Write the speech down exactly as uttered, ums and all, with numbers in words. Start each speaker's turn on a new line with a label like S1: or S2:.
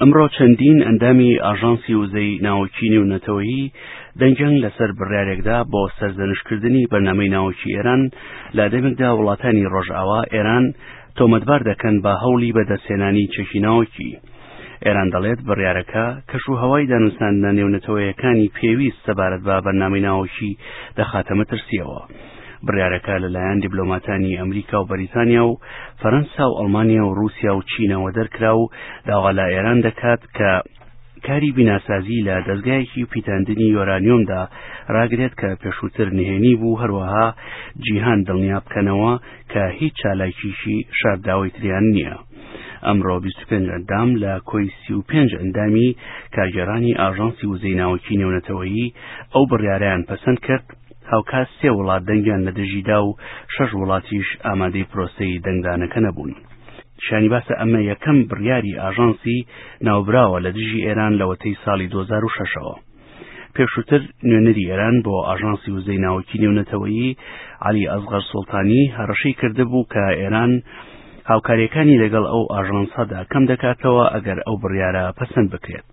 S1: ئەمڕۆ چەندین ئەندامی ئاژانسی وزەی ناوەکی نێونەتەوەیی دەنگیان لەسەر بڕیارێکدا بۆ سەرزەنشکردنی بەرنامەی ناوەکی ئێران لە دەمێکدا وڵاتانی ڕۆژئاوا ئێران تۆمەتبار دەکەن بە هەوڵی بەدەستهێنانی چەکی ناوەکی. ئێران دەڵێت بڕیارەکە کەشوهەوای دانوستاندنە نێونەتەوەیەکانی پێویست سەبارەت بە بەرنامەی ناوەکی دەخاتە مەترسیەوە. بڕیارەکە لەلایەن دیبلۆماتانی ئەمریکا و بەریتانیا و فەرەنسا و ئەڵمانیا و رووسیا و چینەوە دەرکرا و داوا لە ئێران دەکات کە کاری بیناسازی لە دەستگایەکی پیتاندنی یۆرانیۆمدا ڕاگرێت کە پێشووتر نهێنی بوو، هەروەها جیهان دڵنیا بکەنەوە کە هیچ چالاکیشی شارداوای تریان نییە. ئەمڕۆ بیست و پێنج ئەندام لە کۆی سی و پێنج ئەندامی کارگێڕانی ئاژانسی وزەی ناوەکی نێونەتەوەیی ئەو بڕیارەیان پەسەند کرد. هاوکات سێ وڵات دەنگیان لە دژیدا و شەش وڵاتیش ئامادەی پرۆسەی دەنگدانەکە نەبوون. شانی باسە ئەمە یەکەم بڕیاری ئاژانسی ناوبراوە لە دژی ئێران لە وەتەی ساڵی دوو هەزار و شەشەوە. پێشووتر نوێنەری ئێران بۆ ئاژانسی وزەی ناوەکی نێونەتەوەیی عەلی ئەزغەر سوڵتانی هەڕەشەی کردبوو کە ئێران هاوکاریەکانی لەگەڵ ئەو ئاژانسەدا کەم دەکاتەوە ئەگەر ئەو بڕیارە پەسەند بکرێت.